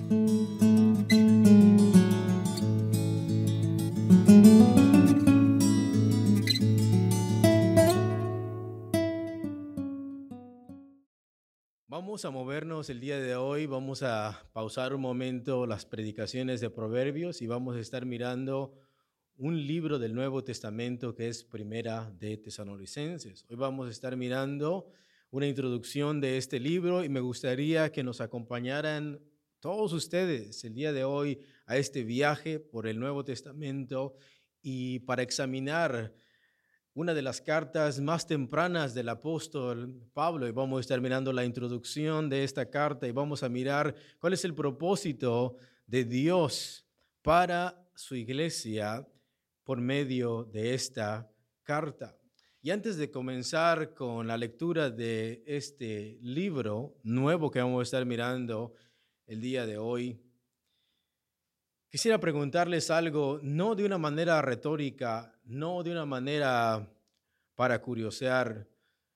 Vamos a movernos el día de hoy, vamos a pausar un momento las predicaciones de Proverbios y vamos a estar mirando un libro del Nuevo Testamento que es Primera de Tesalonicenses. Hoy vamos a estar mirando una introducción de este libro y me gustaría que nos acompañaran todos ustedes el día de hoy a este viaje por el Nuevo Testamento y para examinar una de las cartas más tempranas del apóstol Pablo y vamos a estar mirando la introducción de esta carta y vamos a mirar cuál es el propósito de Dios para su iglesia por medio de esta carta. Y antes de comenzar con la lectura de este libro nuevo que vamos a estar mirando el día de hoy, quisiera preguntarles algo, no de una manera retórica, no de una manera para curiosear,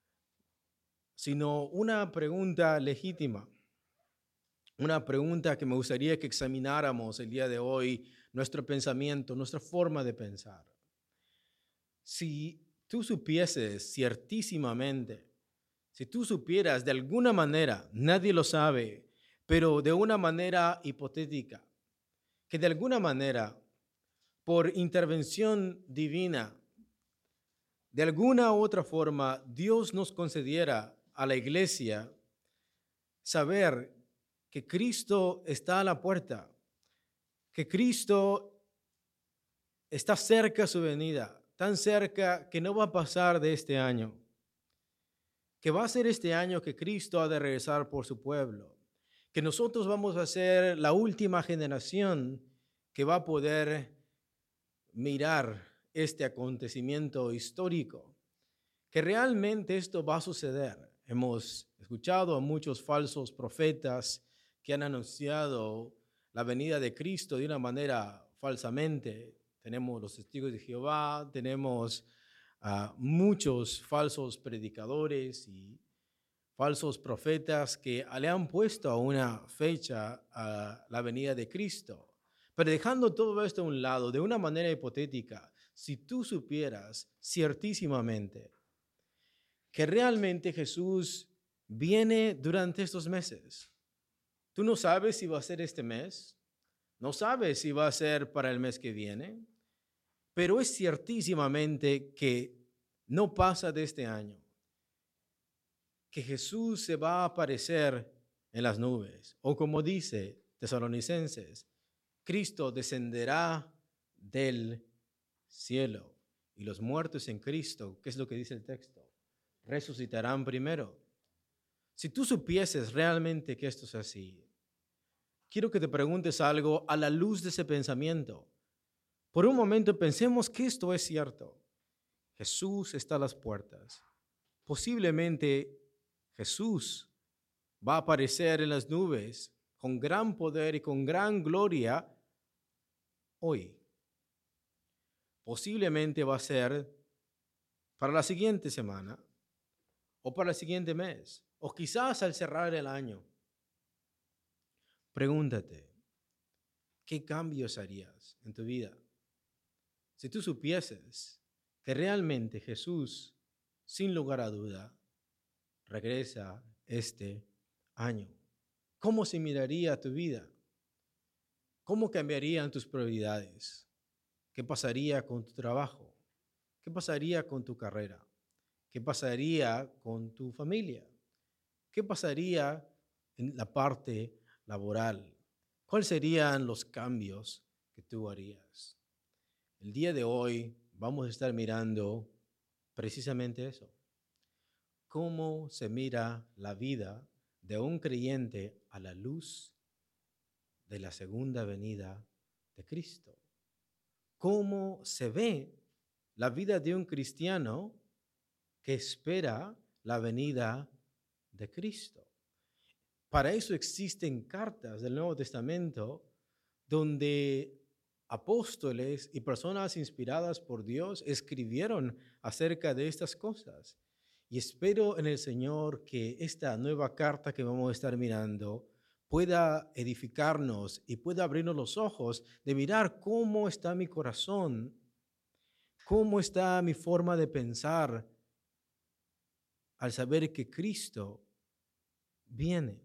sino una pregunta legítima, una pregunta que me gustaría que examináramos el día de hoy, nuestro pensamiento, nuestra forma de pensar. Si tú supieses ciertísimamente, si tú supieras de alguna manera, nadie lo sabe, pero de una manera hipotética, que de alguna manera, por intervención divina, de alguna u otra forma, Dios nos concediera a la iglesia saber que Cristo está a la puerta, que Cristo está cerca a su venida, tan cerca que no va a pasar de este año, que va a ser este año que Cristo ha de regresar por su pueblo, que nosotros vamos a ser la última generación que va a poder mirar este acontecimiento histórico, que realmente esto va a suceder. Hemos escuchado a muchos falsos profetas que han anunciado la venida de Cristo de una manera falsamente. Tenemos los testigos de Jehová, tenemos muchos falsos predicadores y falsos profetas que le han puesto a una fecha a la venida de Cristo. Pero dejando todo esto a un lado, de una manera hipotética, si tú supieras ciertísimamente que realmente Jesús viene durante estos meses, tú no sabes si va a ser este mes, no sabes si va a ser para el mes que viene, pero es ciertísimamente que no pasa de este año, que Jesús se va a aparecer en las nubes, o como dice Tesalonicenses, Cristo descenderá del cielo y los muertos en Cristo, ¿qué es lo que dice el texto? Resucitarán primero. Si tú supieses realmente que esto es así, quiero que te preguntes algo a la luz de ese pensamiento. Por un momento pensemos que esto es cierto. Jesús está a las puertas. Posiblemente Jesús va a aparecer en las nubes con gran poder y con gran gloria hoy. Posiblemente va a ser para la siguiente semana o para el siguiente mes o quizás al cerrar el año. Pregúntate, ¿qué cambios harías en tu vida si tú supieses que realmente Jesús, sin lugar a duda, regresa este año? ¿Cómo se miraría tu vida? ¿Cómo cambiarían tus prioridades? ¿Qué pasaría con tu trabajo? ¿Qué pasaría con tu carrera? ¿Qué pasaría con tu familia? ¿Qué pasaría en la parte laboral? ¿Cuáles serían los cambios que tú harías? El día de hoy vamos a estar mirando precisamente eso. ¿Cómo se mira la vida de un creyente a la luz de la segunda venida de Cristo? ¿Cómo se ve la vida de un cristiano que espera la venida de Cristo? Para eso existen cartas del Nuevo Testamento donde apóstoles y personas inspiradas por Dios escribieron acerca de estas cosas. Y espero en el Señor que esta nueva carta que vamos a estar mirando pueda edificarnos y pueda abrirnos los ojos de mirar cómo está mi corazón, cómo está mi forma de pensar al saber que Cristo viene.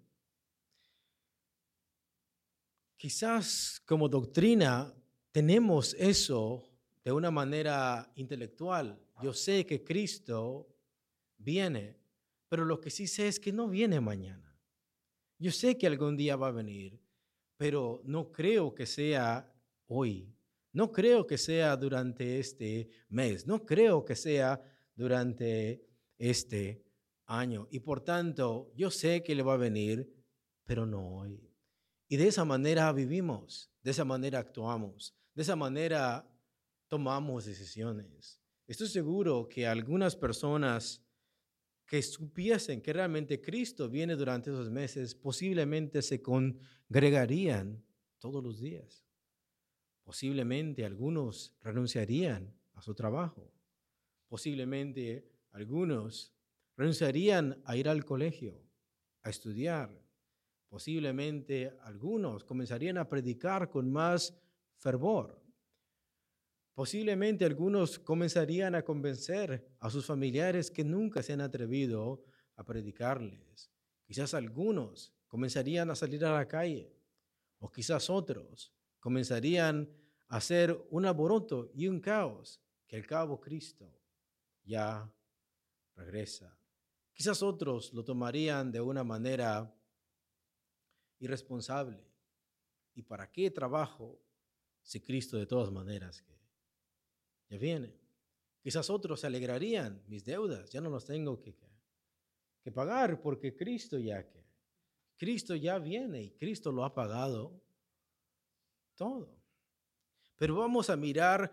Quizás como doctrina tenemos eso de una manera intelectual. Yo sé que Cristo viene, pero lo que sí sé es que no viene mañana. Yo sé que algún día va a venir, pero no creo que sea hoy. No creo que sea durante este mes. No creo que sea durante este año. Y por tanto, yo sé que Él va a venir, pero no hoy. Y de esa manera vivimos, de esa manera actuamos, de esa manera tomamos decisiones. Estoy seguro que algunas personas que supiesen que realmente Cristo viene durante esos meses, posiblemente se congregarían todos los días. Posiblemente algunos renunciarían a su trabajo. Posiblemente algunos renunciarían a ir al colegio, a estudiar. Posiblemente algunos comenzarían a predicar con más fervor. Posiblemente algunos comenzarían a convencer a sus familiares que nunca se han atrevido a predicarles. Quizás algunos comenzarían a salir a la calle, o quizás otros comenzarían a hacer un alboroto y un caos, que al cabo Cristo ya regresa. Quizás otros lo tomarían de una manera irresponsable. ¿Y para qué trabajo si Cristo de todas maneras que ya viene? Quizás otros se alegrarían, mis deudas ya no las tengo que pagar porque Cristo ya viene y Cristo lo ha pagado todo. Pero vamos a mirar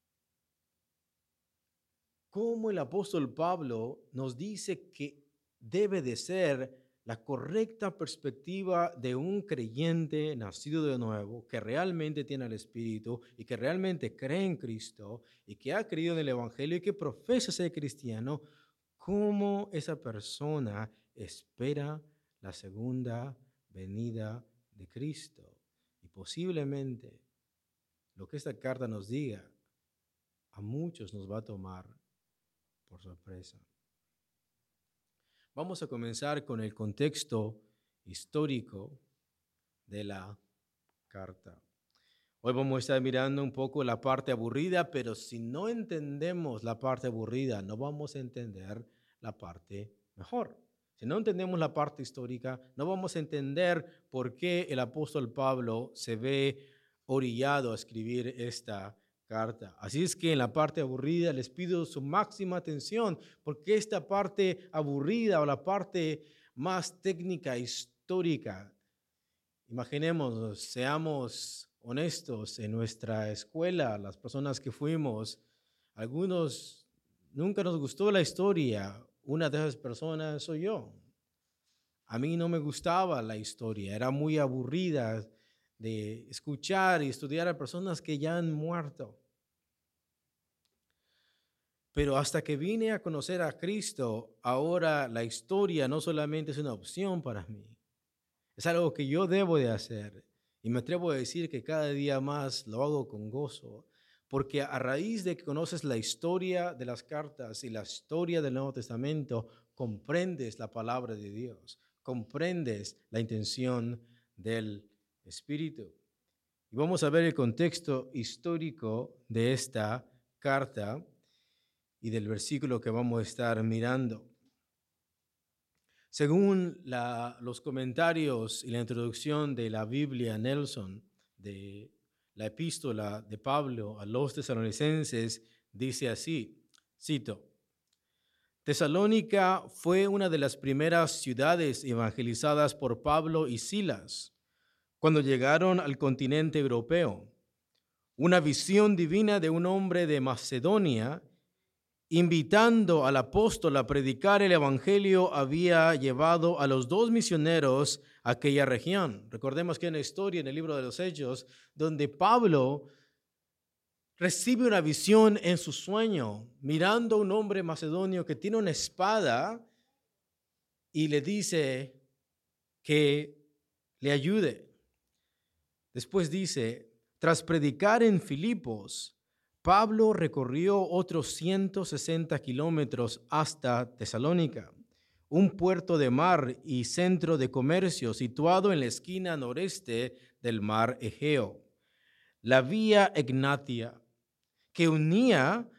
cómo el apóstol Pablo nos dice que debe de ser la correcta perspectiva de un creyente nacido de nuevo, que realmente tiene el Espíritu y que realmente cree en Cristo y que ha creído en el Evangelio y que profesa ser cristiano, cómo esa persona espera la segunda venida de Cristo. Y posiblemente lo que esta carta nos diga a muchos nos va a tomar por sorpresa. Vamos a comenzar con el contexto histórico de la carta. Hoy vamos a estar mirando un poco la parte aburrida, pero si no entendemos la parte aburrida, no vamos a entender la parte mejor. Si no entendemos la parte histórica, no vamos a entender por qué el apóstol Pablo se ve orillado a escribir esta carta. Así es que en la parte aburrida les pido su máxima atención, porque esta parte aburrida o la parte más técnica, histórica, imaginemos, seamos honestos, en nuestra escuela, las personas que fuimos, algunos nunca nos gustó la historia. Una de esas personas soy yo. A mí no me gustaba la historia, era muy aburrida de escuchar y estudiar a personas que ya han muerto. Pero hasta que vine a conocer a Cristo, ahora la historia no solamente es una opción para mí, es algo que yo debo de hacer. Y me atrevo a decir que cada día más lo hago con gozo, porque a raíz de que conoces la historia de las cartas y la historia del Nuevo Testamento, comprendes la palabra de Dios, comprendes la intención del Espíritu. Y vamos a ver el contexto histórico de esta carta y del versículo que vamos a estar mirando. Según los comentarios y la introducción de la Biblia Nelson, de la epístola de Pablo a los tesalonicenses, dice así, cito: Tesalónica fue una de las primeras ciudades evangelizadas por Pablo y Silas cuando llegaron al continente europeo. Una visión divina de un hombre de Macedonia invitando al apóstol a predicar el evangelio había llevado a los dos misioneros a aquella región. Recordemos que hay una historia en el libro de los Hechos donde Pablo recibe una visión en su sueño, mirando a un hombre macedonio que tiene una espada y le dice que le ayude. Después dice, tras predicar en Filipos, Pablo recorrió otros 160 kilómetros hasta Tesalónica, un puerto de mar y centro de comercio situado en la esquina noreste del mar Egeo. La vía Egnatia, que unía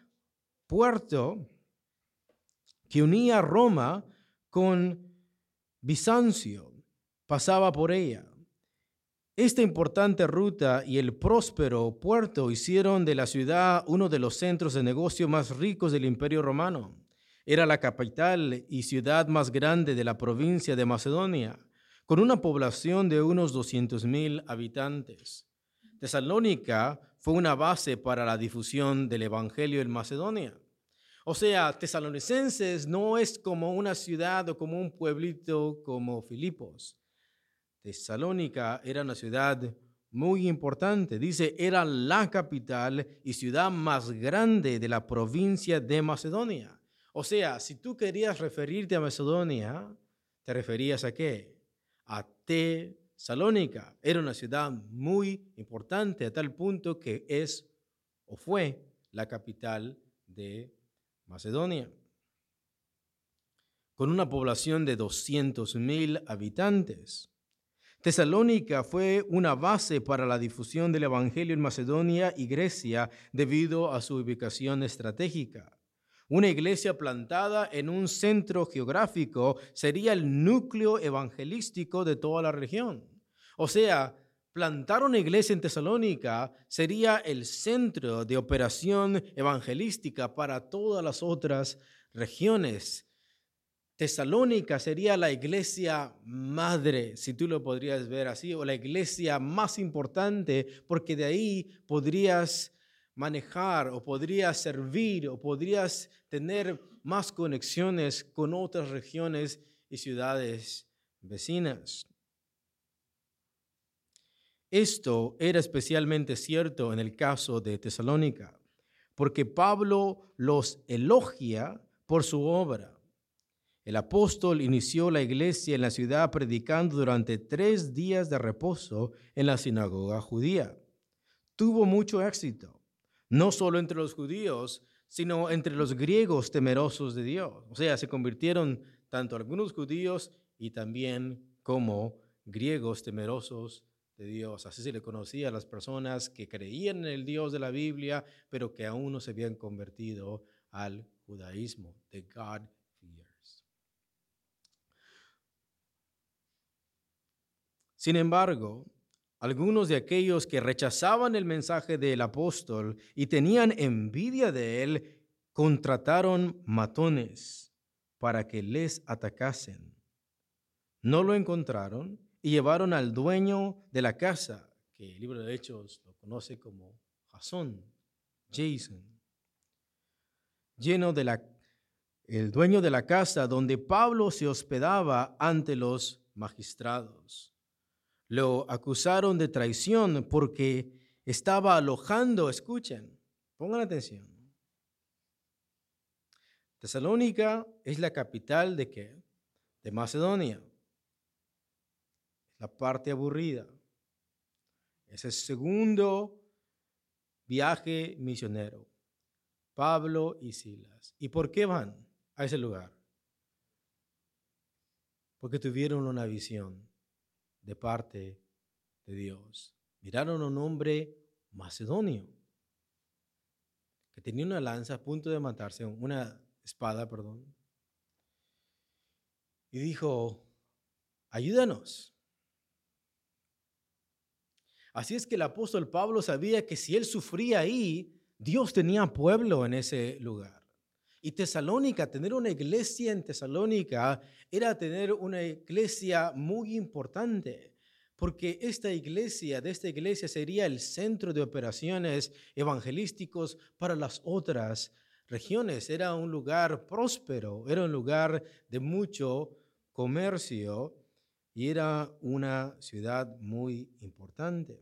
Roma con Bizancio, pasaba por ella. Esta importante ruta y el próspero puerto hicieron de la ciudad uno de los centros de negocio más ricos del Imperio Romano. Era la capital y ciudad más grande de la provincia de Macedonia, con una población de unos 200,000 habitantes. Tesalónica fue una base para la difusión del Evangelio en Macedonia. O sea, Tesalonicenses no es como una ciudad o como un pueblito como Filipos. Tesalónica era una ciudad muy importante. Dice, era la capital y ciudad más grande de la provincia de Macedonia. O sea, si tú querías referirte a Macedonia, ¿te referías a qué? A Tesalónica. Era una ciudad muy importante a tal punto que es o fue la capital de Macedonia, con una población de 200,000 habitantes. Tesalónica fue una base para la difusión del Evangelio en Macedonia y Grecia debido a su ubicación estratégica. Una iglesia plantada en un centro geográfico sería el núcleo evangelístico de toda la región. O sea, plantar una iglesia en Tesalónica sería el centro de operación evangelística para todas las otras regiones. Tesalónica sería la iglesia madre, si tú lo podrías ver así, o la iglesia más importante, porque de ahí podrías manejar o podrías servir o podrías tener más conexiones con otras regiones y ciudades vecinas. Esto era especialmente cierto en el caso de Tesalónica, porque Pablo los elogia por su obra. El apóstol inició la iglesia en la ciudad predicando durante 3 días de reposo en la sinagoga judía. Tuvo mucho éxito, no solo entre los judíos, sino entre los griegos temerosos de Dios. O sea, se convirtieron tanto algunos judíos y también como griegos temerosos de Dios. Así se le conocía a las personas que creían en el Dios de la Biblia, pero que aún no se habían convertido al judaísmo, de God fears. Sin embargo, algunos de aquellos que rechazaban el mensaje del apóstol y tenían envidia de él, contrataron matones para que les atacasen. No lo encontraron y llevaron al dueño de la casa, que el libro de Hechos lo conoce como Jasón, Jason, el dueño de la casa donde Pablo se hospedaba ante los magistrados. Lo acusaron de traición porque estaba alojando, escuchen, pongan atención. Tesalónica es la capital ¿de qué? De Macedonia. La parte aburrida. Es el segundo viaje misionero. Pablo y Silas. ¿Y por qué van a ese lugar? Porque tuvieron una visión de parte de Dios. Miraron a un hombre macedonio que tenía una lanza a punto de matarse, una espada, perdón, y dijo, ayúdanos. Así es que el apóstol Pablo sabía que si él sufría ahí, Dios tenía pueblo en ese lugar. Y Tesalónica, tener una iglesia en Tesalónica era tener una iglesia muy importante, porque de esta iglesia sería el centro de operaciones evangelísticos para las otras regiones. Era un lugar próspero, era un lugar de mucho comercio y era una ciudad muy importante.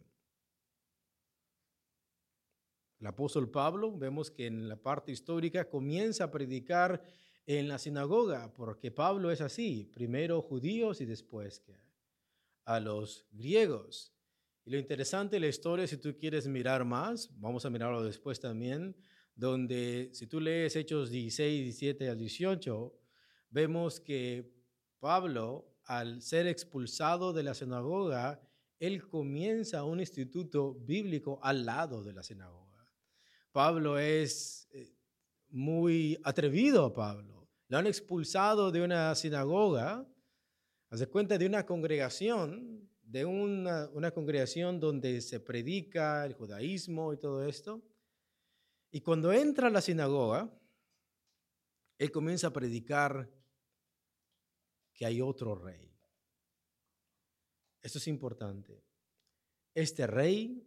El apóstol Pablo, vemos que en la parte histórica comienza a predicar en la sinagoga, porque Pablo es así, primero judíos y después a los griegos. Y lo interesante de la historia, si tú quieres mirar más, vamos a mirarlo después también, donde si tú lees Hechos 16, 17 al 18, vemos que Pablo, al ser expulsado de la sinagoga, él comienza un instituto bíblico al lado de la sinagoga. Pablo es muy atrevido a Pablo. Lo han expulsado de una sinagoga, haz de cuenta de una congregación, de una congregación donde se predica el judaísmo y todo esto. Y cuando entra a la sinagoga, él comienza a predicar que hay otro rey. Esto es importante. Este rey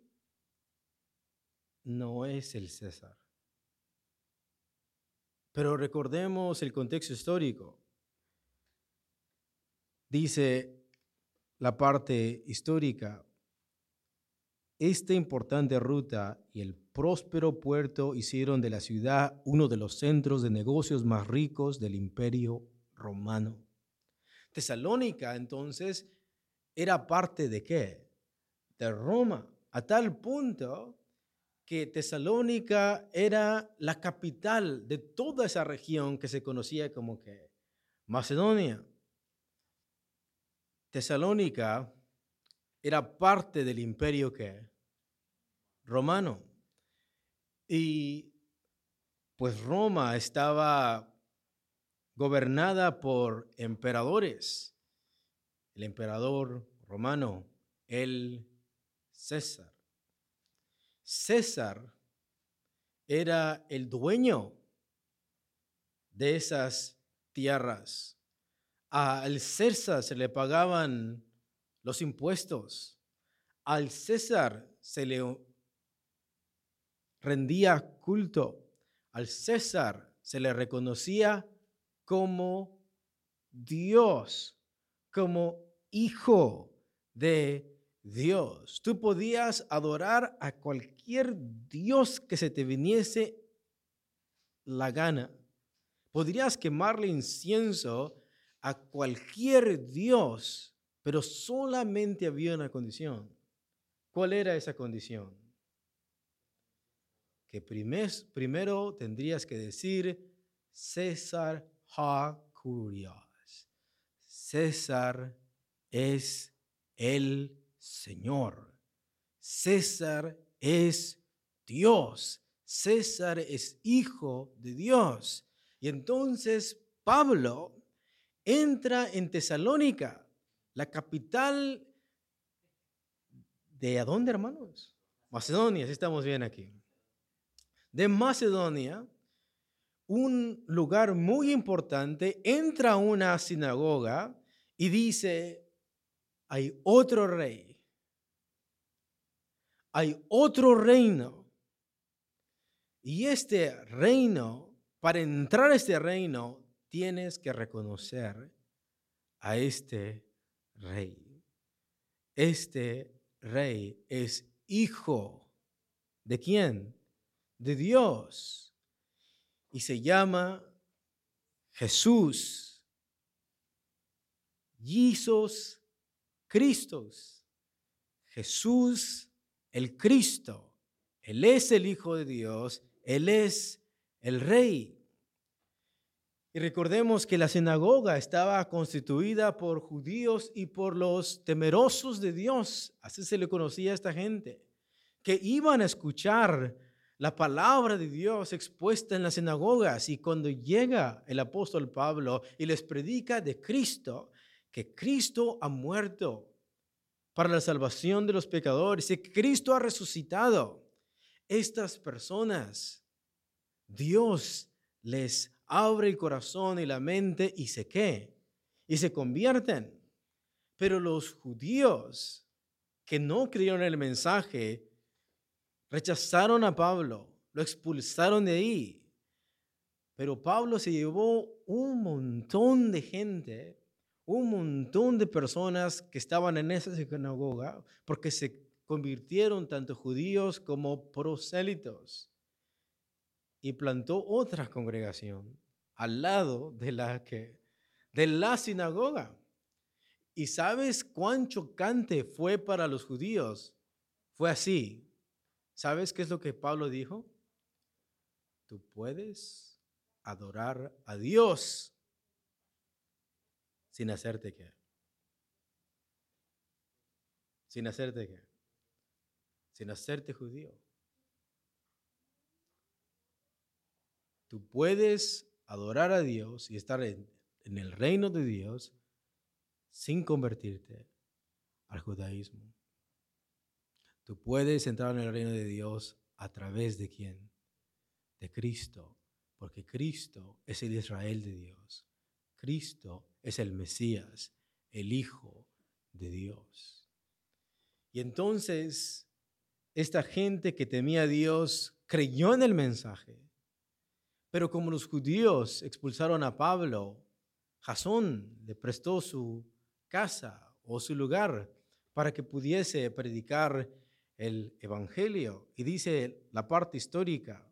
no es el César. Pero recordemos el contexto histórico. Dice la parte histórica, esta importante ruta y el próspero puerto hicieron de la ciudad uno de los centros de negocios más ricos del Imperio Romano. Tesalónica, entonces, era parte ¿de qué? De Roma, a tal punto que Tesalónica era la capital de toda esa región que se conocía como que Macedonia. Tesalónica era parte del imperio que romano. Y pues Roma estaba gobernada por emperadores. El emperador romano, el César. César era el dueño de esas tierras. Al César se le pagaban los impuestos. Al César se le rendía culto. Al César se le reconocía como Dios, como hijo de Dios. Tú podías adorar a cualquier Dios que se te viniese la gana. Podrías quemarle incienso a cualquier Dios, pero solamente había una condición. ¿Cuál era esa condición? Que primero tendrías que decir César ha curios. César es el Señor. César es Dios. César es hijo de Dios. Y entonces Pablo entra en Tesalónica, la capital de ¿a dónde, hermanos? Macedonia, si estamos bien aquí. De Macedonia, un lugar muy importante, entra a una sinagoga y dice, hay otro rey, hay otro reino. Y este reino, para entrar a este reino, tienes que reconocer a este rey. Este rey es hijo ¿de quién? De Dios. Y se llama Jesús. Jesús Christus. Jesús el Cristo. Él es el Hijo de Dios. Él es el Rey. Y recordemos que la sinagoga estaba constituida por judíos y por los temerosos de Dios. Así se le conocía a esta gente, que iban a escuchar la palabra de Dios expuesta en las sinagogas. Y cuando llega el apóstol Pablo y les predica de Cristo, que Cristo ha muerto para la salvación de los pecadores y que Cristo ha resucitado, estas personas, Dios les abre el corazón y la mente y y se convierten. Pero los judíos que no creyeron en el mensaje rechazaron a Pablo, lo expulsaron de ahí. Pero Pablo se llevó un montón de gente, un montón de personas que estaban en esa sinagoga porque se convirtieron tanto judíos como prosélitos. Y plantó otra congregación al lado de la sinagoga. ¿Y sabes cuán chocante fue para los judíos? Fue así. ¿Sabes qué es lo que Pablo dijo? Tú puedes adorar a Dios sin hacerte qué. Sin hacerte qué. Sin hacerte judío. Tú puedes adorar a Dios y estar en el reino de Dios sin convertirte al judaísmo. Tú puedes entrar en el reino de Dios a través de ¿quién? De Cristo, porque Cristo es el Israel de Dios. Cristo es el Mesías, el Hijo de Dios. Y entonces, esta gente que temía a Dios creyó en el mensaje. Pero como los judíos expulsaron a Pablo, Jasón le prestó su casa o su lugar para que pudiese predicar el evangelio. Y dice la parte histórica,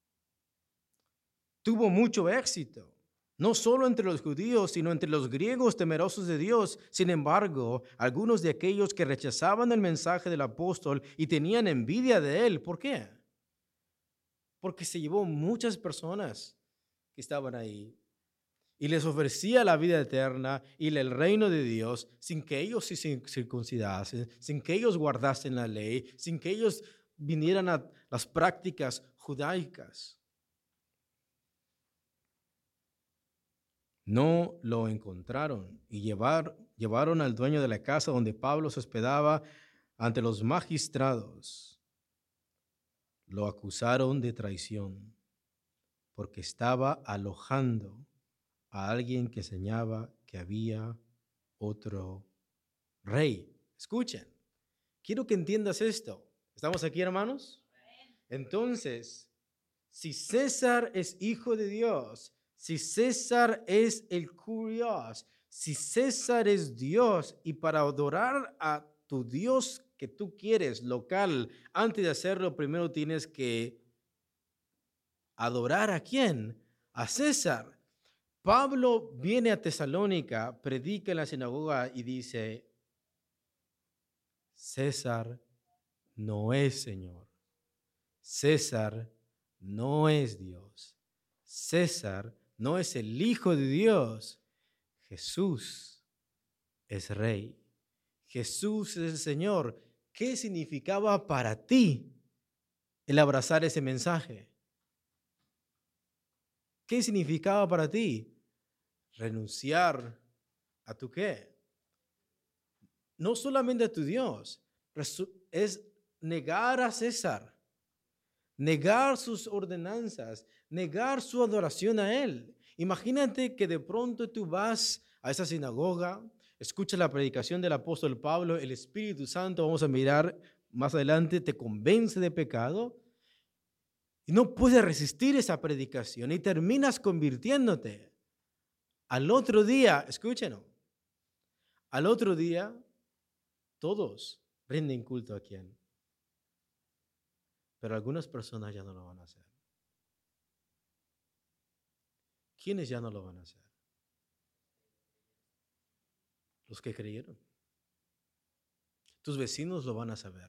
tuvo mucho éxito, no solo entre los judíos, sino entre los griegos temerosos de Dios. Sin embargo, algunos de aquellos que rechazaban el mensaje del apóstol y tenían envidia de él, ¿por qué? Porque se llevó muchas personas que estaban ahí y les ofrecía la vida eterna y el reino de Dios sin que ellos se circuncidasen, sin que ellos guardasen la ley, sin que ellos vinieran a las prácticas judaicas. No lo encontraron y llevaron al dueño de la casa donde Pablo se hospedaba ante los magistrados. Lo acusaron de traición porque estaba alojando a alguien que enseñaba que había otro rey. Escuchen, quiero que entiendas esto. ¿Estamos aquí, hermanos? Entonces, si César es hijo de Dios, si César es el curios, si César es Dios y para adorar a tu Dios que tú quieres local, antes de hacerlo, primero tienes que adorar a quién? A César. Pablo viene a Tesalónica, predica en la sinagoga y dice, César no es Señor. César no es Dios. César no es el Hijo de Dios. Jesús es Rey. Jesús es el Señor. ¿Qué significaba para ti el abrazar ese mensaje? ¿Qué significaba para ti? Renunciar a tu qué. No solamente a tu Dios, es negar a César, negar sus ordenanzas, negar su adoración a él. Imagínate que de pronto tú vas a esa sinagoga, escuchas la predicación del apóstol Pablo, el Espíritu Santo, vamos a mirar más adelante, te convence de pecado y no puedes resistir esa predicación y terminas convirtiéndote. Al otro día, escúchenos, al otro día todos rinden culto a quién. Pero algunas personas ya no lo van a hacer. ¿Quiénes ya no lo van a hacer? Los que creyeron. Tus vecinos lo van a saber.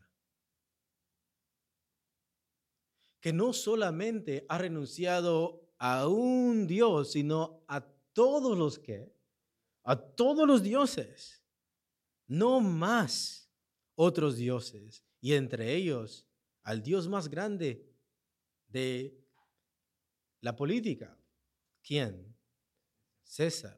Que no solamente ha renunciado a un Dios, sino a todos los que, a todos los dioses. No más otros dioses. Y entre ellos, al Dios más grande de la política. ¿Quién? César.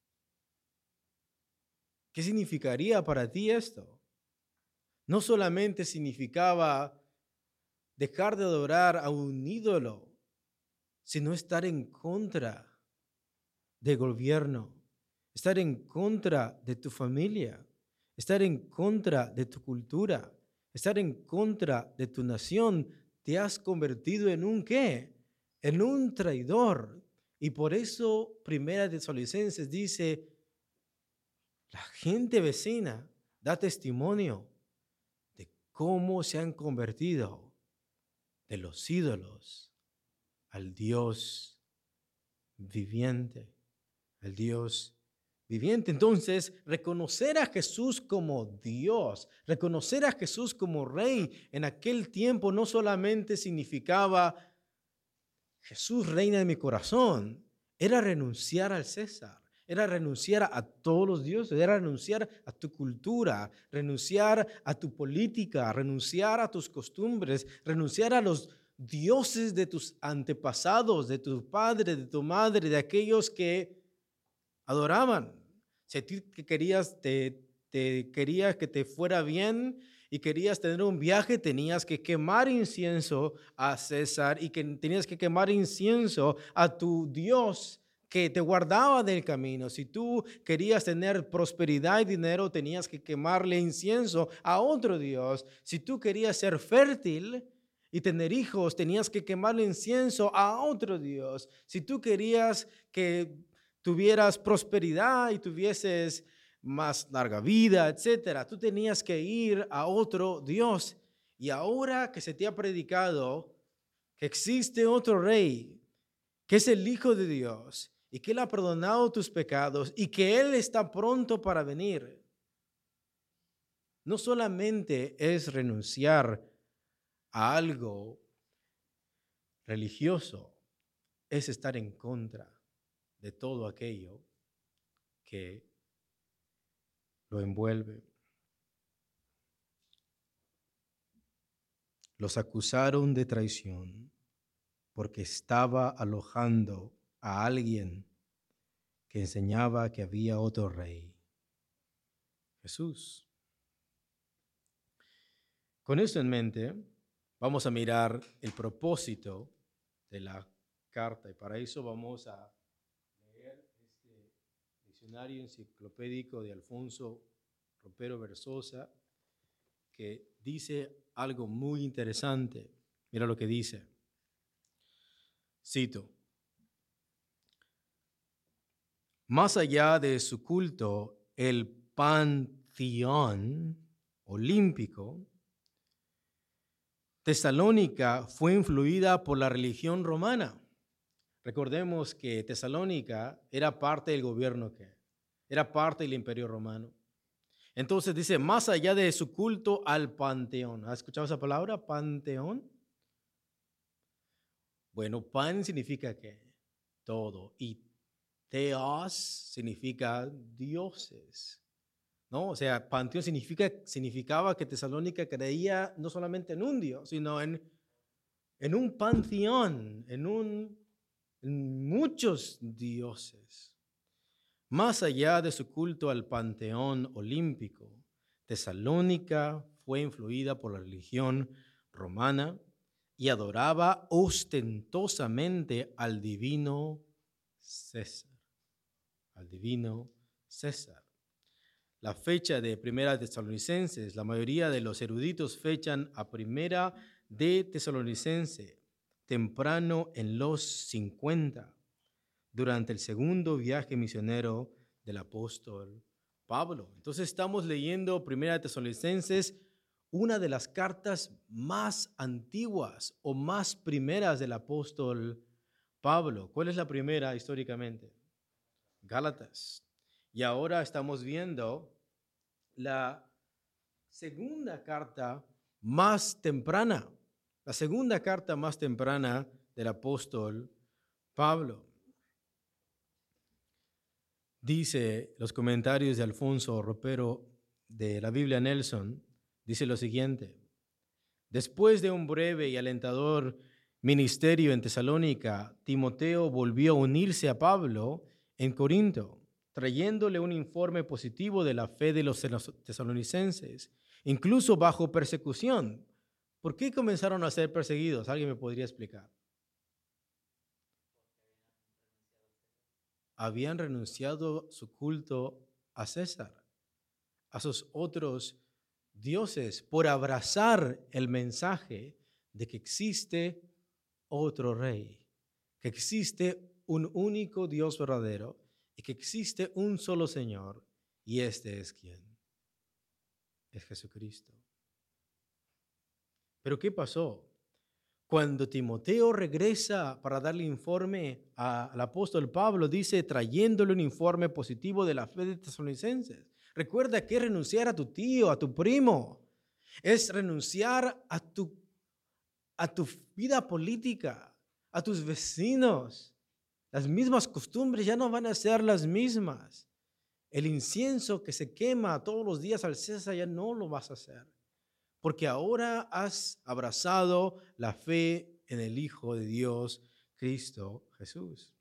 ¿Qué significaría para ti esto? No solamente significaba dejar de adorar a un ídolo, sino estar en contra del gobierno, estar en contra de tu familia, estar en contra de tu cultura, estar en contra de tu nación. Te has convertido en un ¿qué? En un traidor. Y por eso Primera de Tesalonicenses dice, la gente vecina da testimonio de cómo se han convertido de los ídolos al Dios viviente, al Dios viviente. Entonces, reconocer a Jesús como Dios, reconocer a Jesús como Rey en aquel tiempo no solamente significaba Jesús reina en mi corazón, era renunciar al César, era renunciar a todos los dioses, era renunciar a tu cultura, renunciar a tu política, renunciar a tus costumbres, renunciar a los dioses de tus antepasados, de tu padre, de tu madre, de aquellos que adoraban. Si a ti que querías, te querías que te fuera bien y querías tener un viaje, tenías que quemar incienso a César y que tenías que quemar incienso a tu Dios que te guardaba del camino. Si tú querías tener prosperidad y dinero, tenías que quemarle incienso a otro Dios. Si tú querías ser fértil y tener hijos, tenías que quemarle incienso a otro Dios. Si tú querías que tuvieras prosperidad y tuvieses más larga vida, etcétera, tú tenías que ir a otro Dios. Y ahora que se te ha predicado que existe otro rey, que es el Hijo de Dios y que Él ha perdonado tus pecados y que Él está pronto para venir, no solamente es renunciar a algo religioso, es estar en contra de todo aquello que lo envuelve. Los acusaron de traición porque estaba alojando a alguien que enseñaba que había otro rey, Jesús. Con esto en mente, vamos a mirar el propósito de la carta y para eso vamos a leer este diccionario enciclopédico de Alfonso Ropero Versosa que dice algo muy interesante. Mira lo que dice. Cito: más allá de su culto, el panteón olímpico, Tesalónica fue influida por la religión romana. Recordemos que Tesalónica era parte del gobierno era parte del Imperio Romano. Entonces dice, más allá de su culto al panteón. ¿Has escuchado esa palabra, panteón? Bueno, pan significa ¿qué? Todo. Y teos significa dioses, ¿no? O sea, panteón significaba que Tesalónica creía no solamente en un dios, sino en un panteón, en muchos dioses. Más allá de su culto al panteón olímpico, Tesalónica fue influida por la religión romana y adoraba ostentosamente al divino César. Al divino César. La fecha de Primera de Tesalonicenses, la mayoría de los eruditos fechan a Primera de Tesalonicense temprano en los 50, durante el segundo viaje misionero del apóstol Pablo. Entonces estamos leyendo Primera de Tesalonicenses, una de las cartas más antiguas o más primeras del apóstol Pablo. ¿Cuál es la primera históricamente? Gálatas. Y ahora estamos viendo la segunda carta más temprana, la segunda carta más temprana del apóstol Pablo. Dice los comentarios de Alfonso Ropero de la Biblia Nelson, dice lo siguiente: después de un breve y alentador ministerio en Tesalónica, Timoteo volvió a unirse a Pablo en Corinto, trayéndole un informe positivo de la fe de los tesalonicenses, incluso bajo persecución. ¿Por qué comenzaron a ser perseguidos? ¿Alguien me podría explicar? Habían renunciado su culto a César, a sus otros dioses, por abrazar el mensaje de que existe otro rey, que existe un único Dios verdadero y que existe un solo Señor, y este es ¿quién? Es Jesucristo. Pero ¿qué pasó? Cuando Timoteo regresa para darle informe al apóstol Pablo, dice, trayéndole un informe positivo de la fe de tesalonicenses. Recuerda que es renunciar a tu tío, a tu primo. Es renunciar a tu vida política, a tus vecinos. Las mismas costumbres ya no van a ser las mismas. El incienso que se quema todos los días al César ya no lo vas a hacer, porque ahora has abrazado la fe en el Hijo de Dios, Cristo Jesús.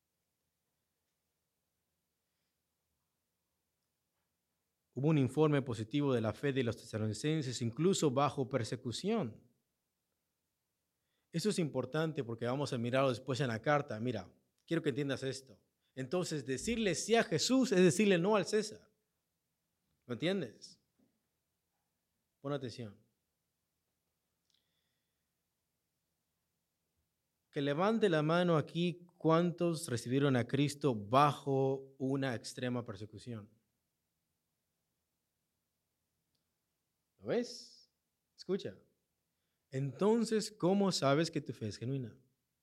Hubo un informe positivo de la fe de los tesalonicenses, incluso bajo persecución. Eso es importante porque vamos a mirarlo después en la carta. Mira, quiero que entiendas esto. Entonces, decirle sí a Jesús es decirle no al César. ¿Lo entiendes? Pon atención. Que levante la mano aquí cuántos recibieron a Cristo bajo una extrema persecución. ¿Lo ves? Escucha. Entonces, ¿cómo sabes que tu fe es genuina?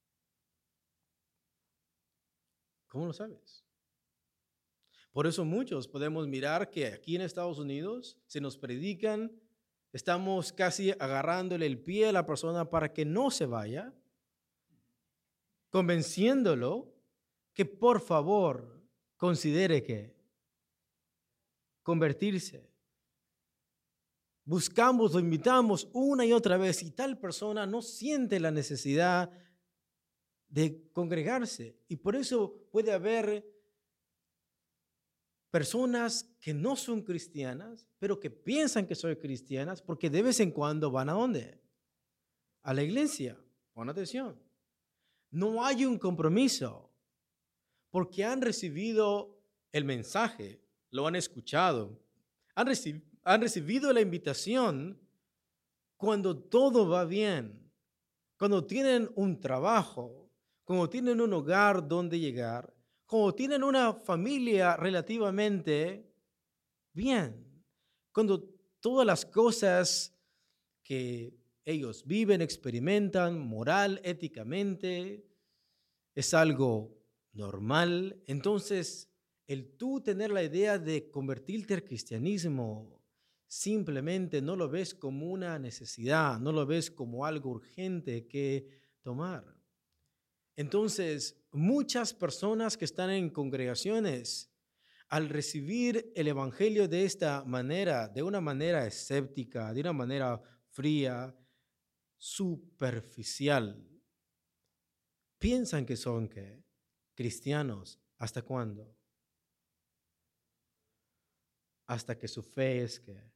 ¿Cómo lo sabes? Por eso muchos podemos mirar que aquí en Estados Unidos se nos predican, estamos casi agarrándole el pie a la persona para que no se vaya, convenciéndolo que por favor considere que convertirse. Buscamos, lo invitamos una y otra vez y tal persona no siente la necesidad de congregarse. Y por eso puede haber personas que no son cristianas, pero que piensan que son cristianas porque de vez en cuando van ¿a dónde? A la iglesia. Pon atención. No hay un compromiso porque han recibido el mensaje, lo han escuchado, han recibido la invitación cuando todo va bien, cuando tienen un trabajo, cuando tienen un hogar donde llegar, cuando tienen una familia relativamente bien, cuando todas las cosas que ellos viven, experimentan, moral, éticamente, es algo normal. Entonces, el tú tener la idea de convertirte al cristianismo, simplemente no lo ves como una necesidad, no lo ves como algo urgente que tomar. Entonces, muchas personas que están en congregaciones, al recibir el evangelio de esta manera, de una manera escéptica, de una manera fría, superficial, piensan que son ¿qué? Cristianos. ¿Hasta cuándo? Hasta que su fe es que.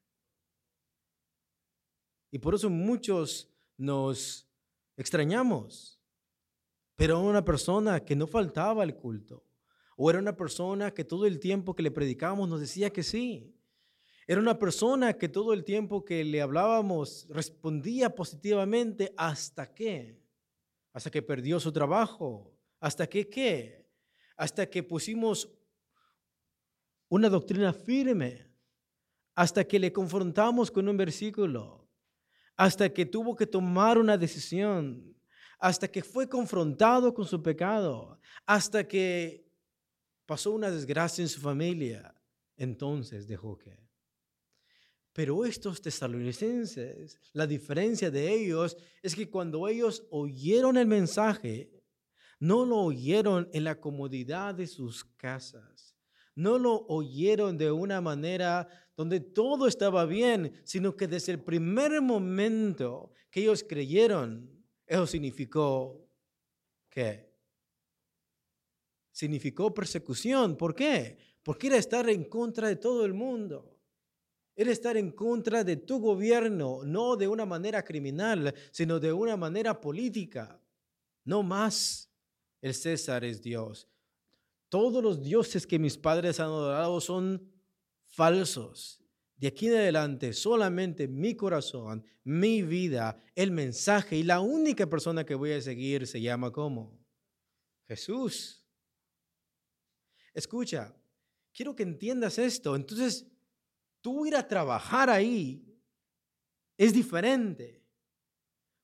Y por eso muchos nos extrañamos. Pero era una persona que no faltaba al culto. O era una persona que todo el tiempo que le predicábamos nos decía que sí. Era una persona que todo el tiempo que le hablábamos respondía positivamente. ¿Hasta qué? Hasta que perdió su trabajo. ¿Hasta que qué? Hasta que pusimos una doctrina firme. Hasta que le confrontamos con un versículo. Hasta que tuvo que tomar una decisión. Hasta que fue confrontado con su pecado. Hasta que pasó una desgracia en su familia. Entonces dejó que. Pero estos tesalonicenses, la diferencia de ellos es que cuando ellos oyeron el mensaje, no lo oyeron en la comodidad de sus casas. No lo oyeron de una manera donde todo estaba bien, sino que desde el primer momento que ellos creyeron, eso significó ¿qué? Significó persecución. ¿Por qué? Porque era estar en contra de todo el mundo. Era estar en contra de tu gobierno, no de una manera criminal, sino de una manera política. No más el César es Dios. Todos los dioses que mis padres han adorado son falsos. De aquí en adelante, solamente mi corazón, mi vida, el mensaje y la única persona que voy a seguir se llama ¿cómo? Jesús. Escucha, quiero que entiendas esto. Entonces, tú ir a trabajar ahí es diferente.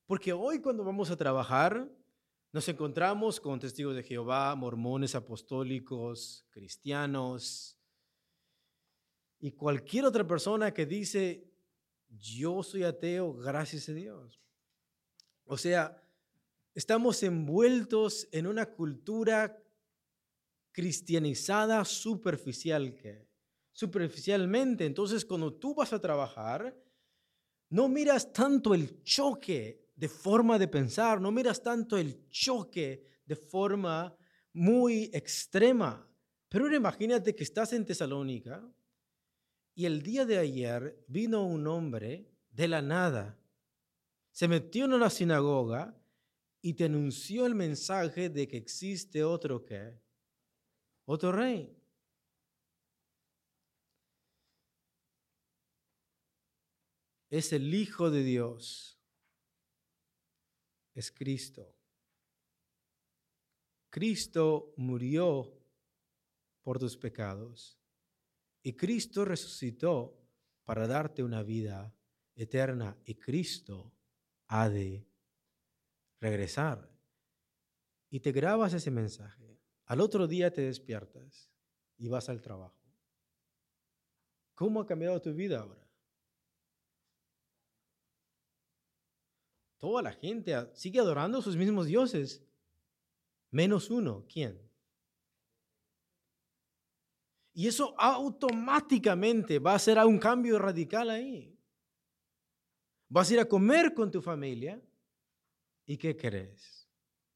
Porque hoy cuando vamos a trabajar, nos encontramos con testigos de Jehová, mormones, apostólicos, cristianos y cualquier otra persona que dice, yo soy ateo, gracias a Dios. O sea, estamos envueltos en una cultura cristianizada superficialmente. Entonces, cuando tú vas a trabajar, no miras tanto el choque de forma de pensar, no miras tanto el choque de forma muy extrema. Pero ahora imagínate que estás en Tesalónica y el día de ayer vino un hombre de la nada, se metió en una sinagoga y te anunció el mensaje de que existe otro ¿qué? Otro rey. Es el Hijo de Dios. Es Cristo. Cristo murió por tus pecados y Cristo resucitó para darte una vida eterna y Cristo ha de regresar. Y te grabas ese mensaje. Al otro día te despiertas y vas al trabajo. ¿Cómo ha cambiado tu vida ahora? Toda la gente sigue adorando a sus mismos dioses, menos uno. ¿Quién? Y eso automáticamente va a hacer un cambio radical ahí. Vas a ir a comer con tu familia y ¿qué crees?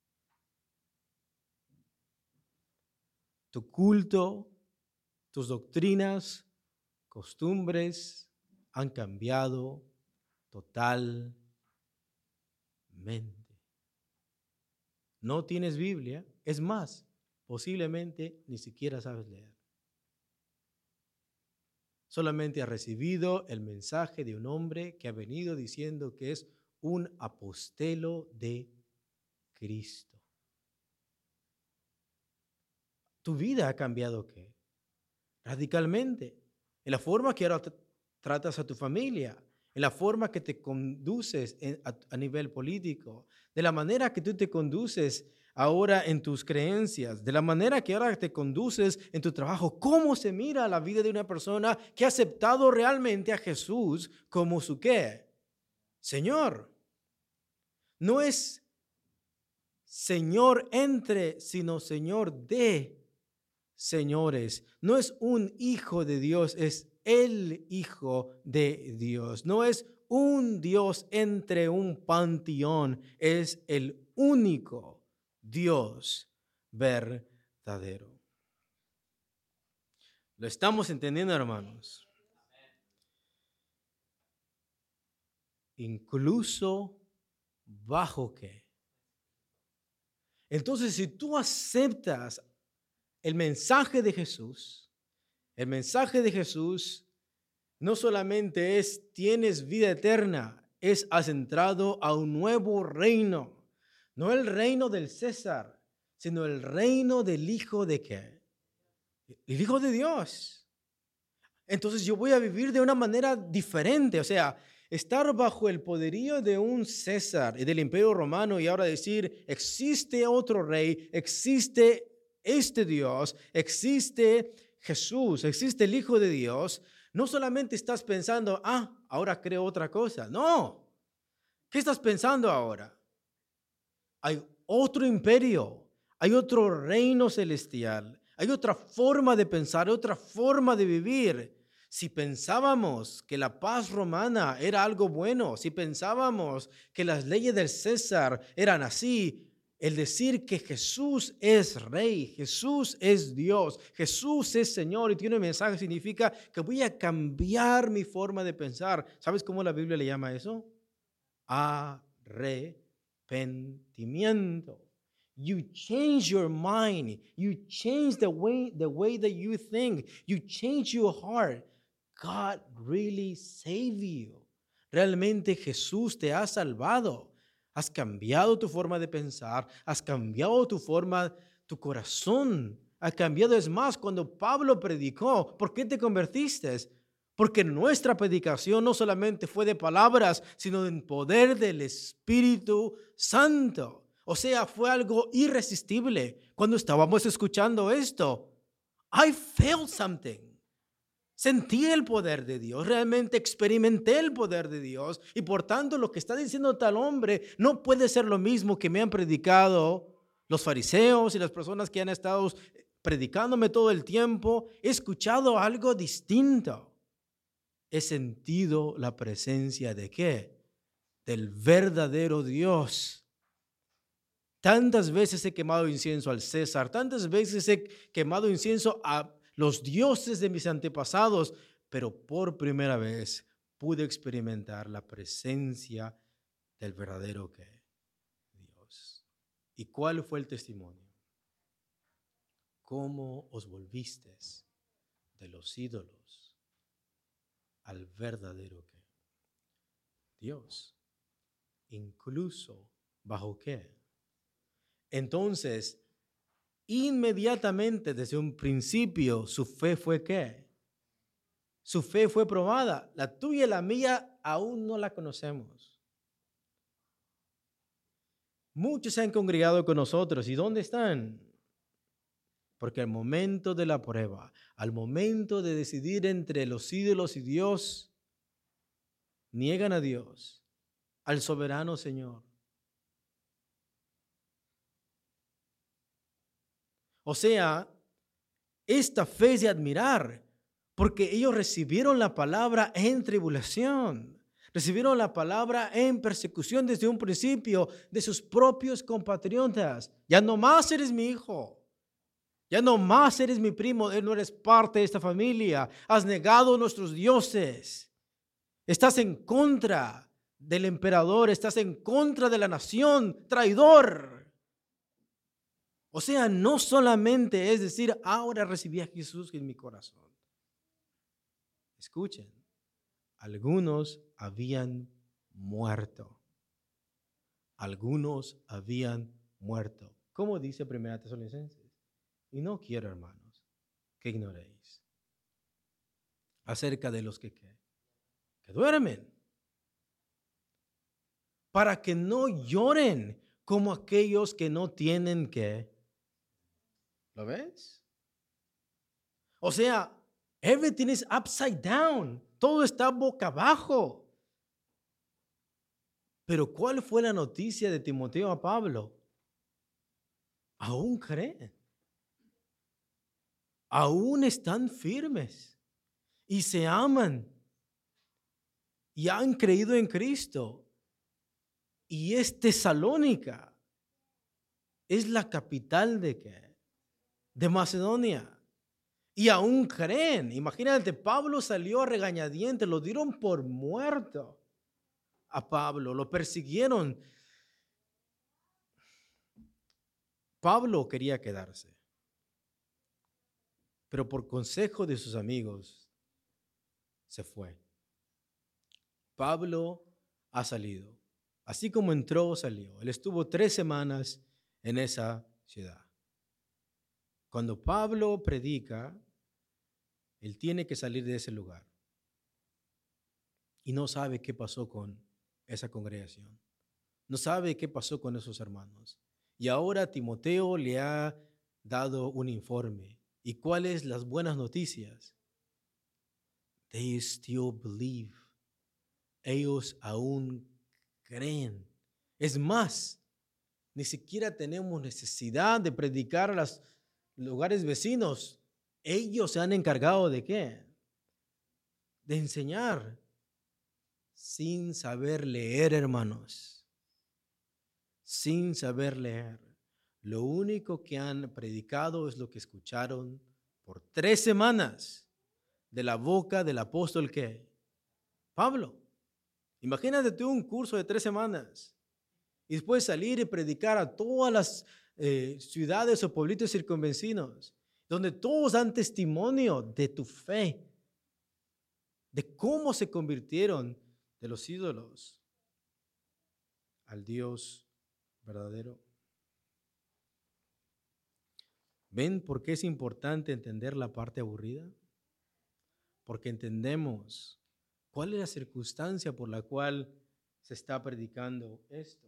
Tu culto, tus doctrinas, costumbres han cambiado totalmente. No tienes Biblia, es más, posiblemente ni siquiera sabes leer. Solamente has recibido el mensaje de un hombre que ha venido diciendo que es un apostelo de Cristo. Tu vida ha cambiado ¿qué? Radicalmente. En la forma que ahora tratas a tu familia, en la forma que te conduces a nivel político, de la manera que tú te conduces ahora en tus creencias, de la manera que ahora te conduces en tu trabajo, cómo se mira la vida de una persona que ha aceptado realmente a Jesús como su ¿qué? Señor. No es Señor entre, sino Señor de señores. No es un hijo de Dios, es el Hijo de Dios. No es un Dios entre un panteón, es el único Dios verdadero. ¿Lo estamos entendiendo, hermanos? Incluso bajo qué. Entonces, si tú aceptas el mensaje de Jesús no solamente es tienes vida eterna, has entrado a un nuevo reino. No el reino del César, sino el reino del Hijo de ¿qué? El Hijo de Dios. Entonces yo voy a vivir de una manera diferente. O sea, estar bajo el poderío de un César y del Imperio Romano y ahora decir, existe otro rey, existe este Dios, existe Jesús, existe el Hijo de Dios. No solamente estás pensando, ahora creo otra cosa. No. ¿Qué estás pensando ahora? Hay otro imperio, hay otro reino celestial, hay otra forma de pensar, otra forma de vivir. Si pensábamos que la paz romana era algo bueno, si pensábamos que las leyes del César eran así, el decir que Jesús es Rey, Jesús es Dios, Jesús es Señor y tiene un mensaje significa que voy a cambiar mi forma de pensar. ¿Sabes cómo la Biblia le llama eso? Arrepentimiento. You change your mind. You change the way that you think. You change your heart. God really saved you. Realmente Jesús te ha salvado. Has cambiado tu forma de pensar. Has cambiado tu corazón. Ha cambiado. Es más, cuando Pablo predicó, ¿por qué te convertiste? Porque nuestra predicación no solamente fue de palabras, sino en poder del Espíritu Santo. O sea, fue algo irresistible cuando estábamos escuchando esto. I felt something. Sentí el poder de Dios, realmente experimenté el poder de Dios y por tanto lo que está diciendo tal hombre no puede ser lo mismo que me han predicado los fariseos y las personas que han estado predicándome todo el tiempo. He escuchado algo distinto. He sentido la presencia de ¿qué? Del verdadero Dios. Tantas veces he quemado incienso al César, tantas veces he quemado incienso a los dioses de mis antepasados, pero por primera vez pude experimentar la presencia del verdadero ¿qué? Dios. ¿Y cuál fue el testimonio? ¿Cómo os volvisteis de los ídolos al verdadero ¿qué? Dios? Incluso bajo ¿qué? Entonces, inmediatamente desde un principio su fe fue ¿qué? Su fe fue probada. La tuya y la mía aún no la conocemos. Muchos se han congregado con nosotros. ¿Y dónde están? Porque al momento de la prueba, al momento de decidir entre los ídolos y Dios, niegan a Dios, al soberano Señor. O sea, esta fe es de admirar, porque ellos recibieron la palabra en tribulación, recibieron la palabra en persecución desde un principio de sus propios compatriotas. Ya no más eres mi hijo, ya no más eres mi primo, no eres parte de esta familia, has negado nuestros dioses, estás en contra del emperador, estás en contra de la nación, traidor. O sea, no solamente es decir, ahora recibí a Jesús en mi corazón. Escuchen, algunos habían muerto. Algunos habían muerto. ¿Cómo dice 1 Tesalonicenses? Y no quiero, hermanos, que ignoréis acerca de los que duermen, para que no lloren como aquellos que no tienen que. ¿Lo ves? O sea, everything is upside down. Todo está boca abajo. Pero ¿cuál fue la noticia de Timoteo a Pablo? Aún creen. Aún están firmes y se aman y han creído en Cristo. Y es Tesalónica. Es la capital de ¿qué? De Macedonia. Y aún creen. Imagínate, Pablo salió a regañadientes, lo dieron por muerto a Pablo, lo persiguieron. Pablo quería quedarse, pero por consejo de sus amigos se fue. Pablo ha salido. Así como entró, salió. Él estuvo 3 semanas en esa ciudad. Cuando Pablo predica, él tiene que salir de ese lugar. Y no sabe qué pasó con esa congregación. No sabe qué pasó con esos hermanos. Y ahora Timoteo le ha dado un informe. ¿Y cuáles las buenas noticias? They still believe. Ellos aún creen. Es más, ni siquiera tenemos necesidad de predicar a los lugares vecinos. Ellos se han encargado de ¿qué? De enseñar sin saber leer, hermanos. Sin saber leer. Lo único que han predicado es lo que escucharon por 3 semanas de la boca del apóstol ¿qué? Pablo. Imagínate tú un curso de 3 semanas y después salir y predicar a todas las ciudades o pueblitos circunvecinos, donde todos dan testimonio de tu fe, de cómo se convirtieron de los ídolos al Dios verdadero. ¿Ven por qué es importante entender la parte aburrida? porque entendemos cuál es la circunstancia por la cual se está predicando esto.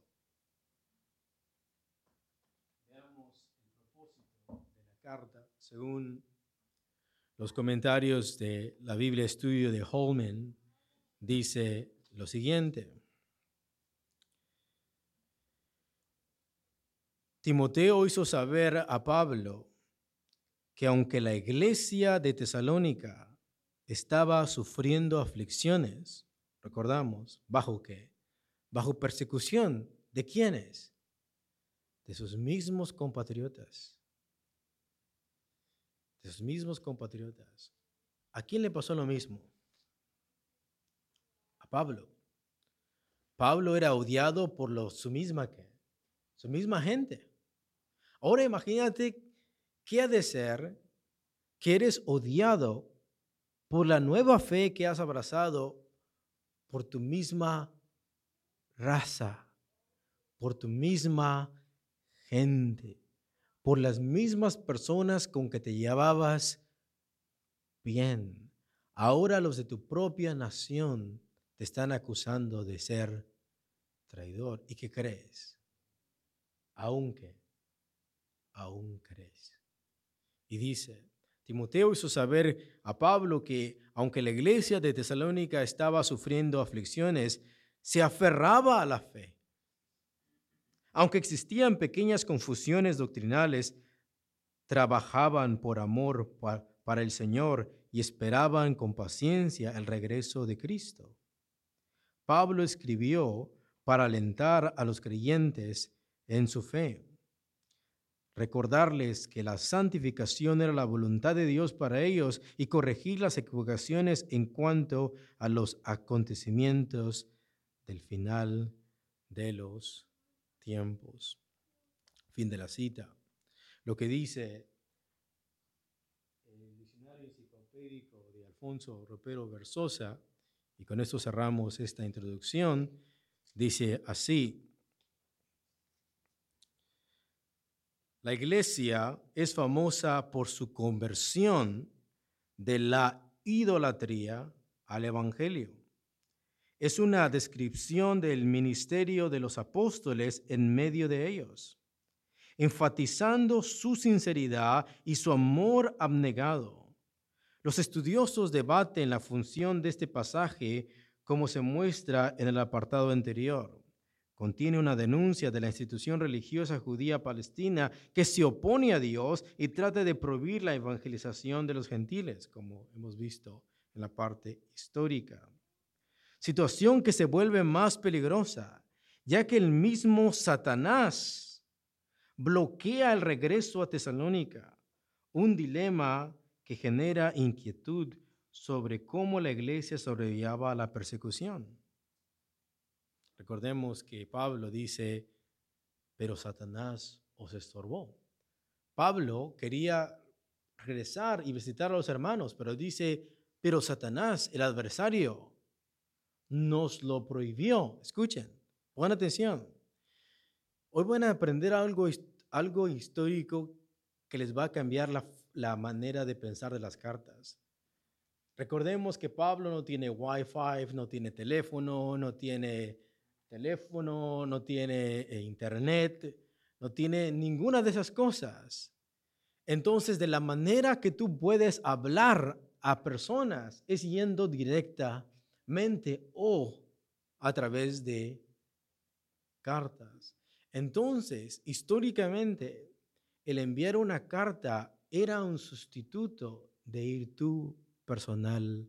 Veamos el propósito de la carta según los comentarios de la Biblia Estudio de Holman. Dice lo siguiente: Timoteo hizo saber a Pablo que aunque la iglesia de Tesalónica estaba sufriendo aflicciones, recordamos, ¿bajo qué? Bajo persecución. ¿De quiénes? De sus mismos compatriotas. De sus mismos compatriotas. ¿A quién le pasó lo mismo? A Pablo. Pablo era odiado por su misma gente. Ahora imagínate qué ha de ser que eres odiado por la nueva fe que has abrazado, por tu misma raza, por tu misma gente, por las mismas personas con que te llevabas bien. Ahora los de tu propia nación te están acusando de ser traidor. ¿Y qué crees? Aún crees. Y dice, Timoteo hizo saber a Pablo que, aunque la iglesia de Tesalónica estaba sufriendo aflicciones, se aferraba a la fe. Aunque existían pequeñas confusiones doctrinales, trabajaban por amor para el Señor y esperaban con paciencia el regreso de Cristo. Pablo escribió para alentar a los creyentes en su fe, recordarles que la santificación era la voluntad de Dios para ellos y corregir las equivocaciones en cuanto a los acontecimientos del final de los tiempos. Fin de la cita. Lo que dice el diccionario enciclopédico de Alfonso Ropero Versosa, y con esto cerramos esta introducción, dice así: la iglesia es famosa por su conversión de la idolatría al evangelio. Es una descripción del ministerio de los apóstoles en medio de ellos, enfatizando su sinceridad y su amor abnegado. Los estudiosos debaten la función de este pasaje como se muestra en el apartado anterior. Contiene una denuncia de la institución religiosa judía palestina que se opone a Dios y trata de prohibir la evangelización de los gentiles, como hemos visto en la parte histórica. Situación que se vuelve más peligrosa, ya que el mismo Satanás bloquea el regreso a Tesalónica, un dilema que genera inquietud sobre cómo la iglesia sobrellevaba a la persecución. Recordemos que Pablo dice, pero Satanás os estorbó. Pablo quería regresar y visitar a los hermanos, pero dice, pero Satanás, el adversario, nos lo prohibió. Escuchen, pongan atención. Hoy van a aprender algo histórico que les va a cambiar la manera de pensar de las cartas. Recordemos que Pablo no tiene Wi-Fi, no tiene teléfono, no tiene internet, no tiene ninguna de esas cosas. Entonces, de la manera que tú puedes hablar a personas es yendo directamente o a través de cartas. Entonces, históricamente, el enviar una carta era un sustituto de ir tú personalmente.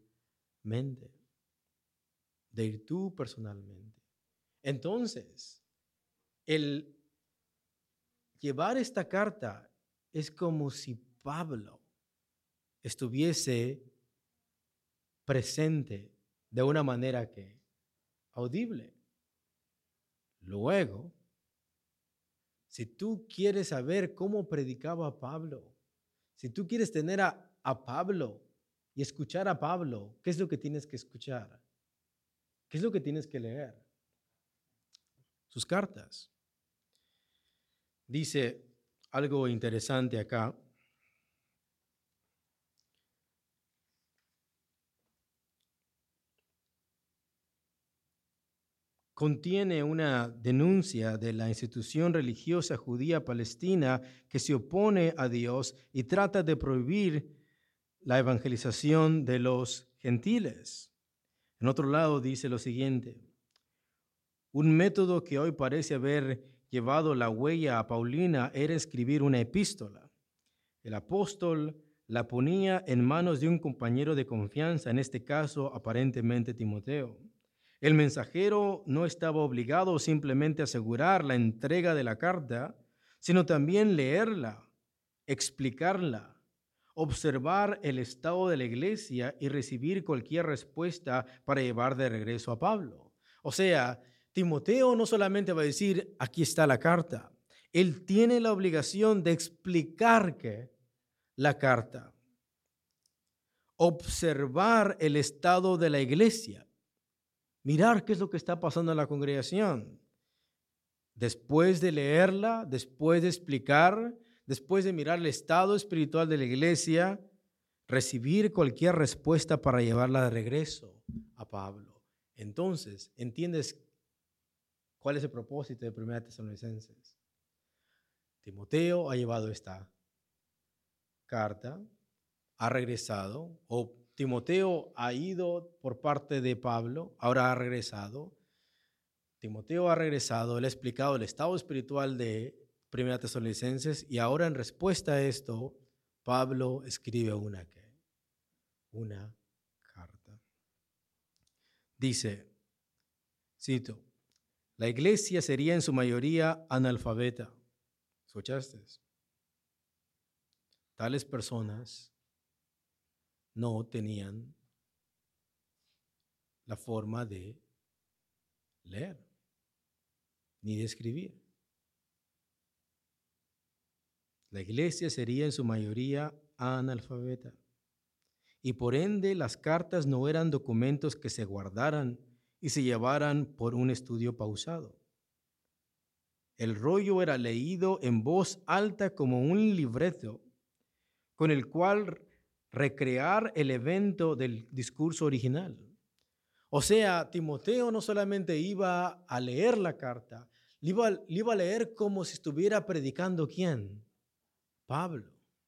De ir tú personalmente. Entonces, el llevar esta carta es como si Pablo estuviese presente de una manera que audible. Luego, si tú quieres saber cómo predicaba Pablo, si tú quieres tener a Pablo y escuchar a Pablo, ¿qué es lo que tienes que escuchar? ¿Qué es lo que tienes que leer? Sus cartas. Dice algo interesante acá. contiene una denuncia de la institución religiosa judía palestina que se opone a Dios y trata de prohibir la evangelización de los gentiles. En otro lado dice lo siguiente: un método que hoy parece haber llevado la huella a Paulina era escribir una epístola. El apóstol la ponía en manos de un compañero de confianza, en este caso aparentemente Timoteo. El mensajero no estaba obligado simplemente a asegurar la entrega de la carta, sino también leerla, explicarla, observar el estado de la iglesia y recibir cualquier respuesta para llevar de regreso a Pablo. O sea, Timoteo no solamente va a decir, aquí está la carta. Él tiene la obligación de explicar la carta, observar el estado de la iglesia, mirar qué es lo que está pasando en la congregación. Después de leerla, después de explicar, después de mirar el estado espiritual de la iglesia, recibir cualquier respuesta para llevarla de regreso a Pablo. Entonces, ¿entiendes cuál es el propósito de 1 Tesalonicenses? Timoteo ha llevado esta carta, ha regresado, o Timoteo ha ido por parte de Pablo, ahora ha regresado. Timoteo ha regresado, él ha explicado el estado espiritual de 1 Tesalonicenses y ahora en respuesta a esto, Pablo escribe una carta. Dice, cito, la iglesia sería en su mayoría analfabeta. ¿Escuchaste? Tales personas no tenían la forma de leer ni de escribir. La iglesia sería en su mayoría analfabeta y por ende las cartas no eran documentos que se guardaran y se llevaran por un estudio pausado. El rollo era leído en voz alta como un libreto con el cual recrear el evento del discurso original. O sea, Timoteo no solamente iba a leer la carta, le iba a leer como si estuviera predicando ¿quién? Pablo.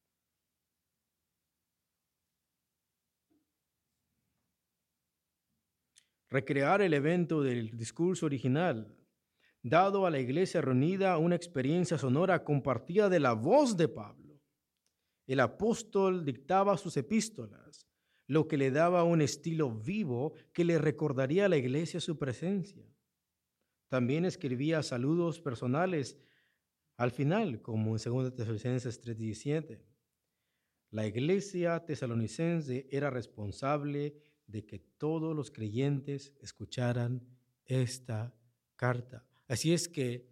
Recrear el evento del discurso original, dado a la iglesia reunida una experiencia sonora compartida de la voz de Pablo. El apóstol dictaba sus epístolas, lo que le daba un estilo vivo que le recordaría a la iglesia su presencia. También escribía saludos personales al final, como en 2 Tesalonicenses 3:17. La iglesia tesalonicense era responsable de que todos los creyentes escucharan esta carta. Así es que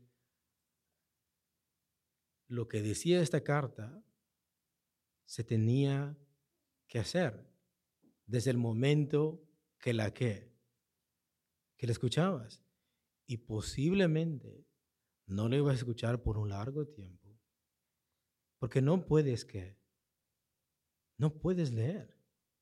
lo que decía esta carta se tenía que hacer desde el momento que la escuchabas. Y posiblemente no la ibas a escuchar por un largo tiempo, porque no puedes leer.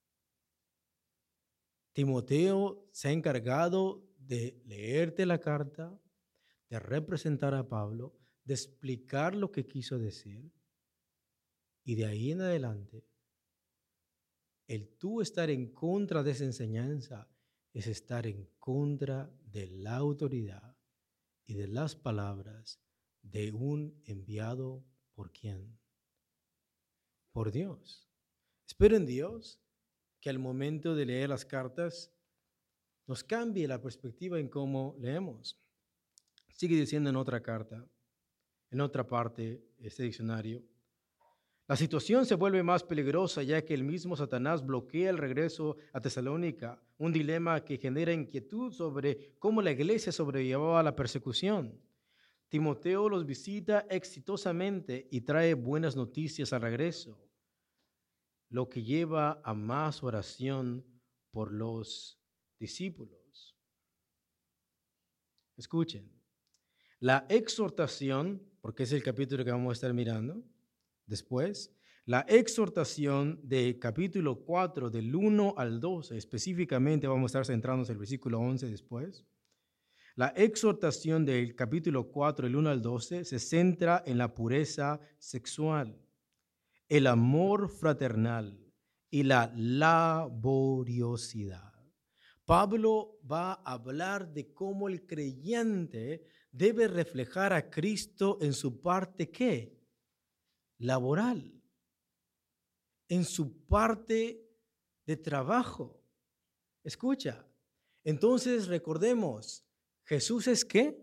Timoteo se ha encargado de leerte la carta, de representar a Pablo, de explicar lo que quiso decir, y de ahí en adelante, el tú estar en contra de esa enseñanza es estar en contra de la autoridad y de las palabras de un enviado por quién, por Dios. Espero en Dios que al momento de leer las cartas nos cambie la perspectiva en cómo leemos. Sigue diciendo en otra carta, en otra parte, este diccionario, la situación se vuelve más peligrosa ya que el mismo Satanás bloquea el regreso a Tesalónica, un dilema que genera inquietud sobre cómo la iglesia sobrellevaba la persecución. Timoteo los visita exitosamente y trae buenas noticias al regreso, lo que lleva a más oración por los discípulos. Escuchen, la exhortación, porque es el capítulo que vamos a estar mirando después, la exhortación de capítulo 4 del 1 al 12, específicamente vamos a estar centrándonos en el versículo 11 después, La exhortación del capítulo 4, el 1 al 12, se centra en la pureza sexual, el amor fraternal y la laboriosidad. Pablo va a hablar de cómo el creyente debe reflejar a Cristo en su parte, ¿qué? Laboral, en su parte de trabajo. Escucha, entonces recordemos, ¿Jesús es qué?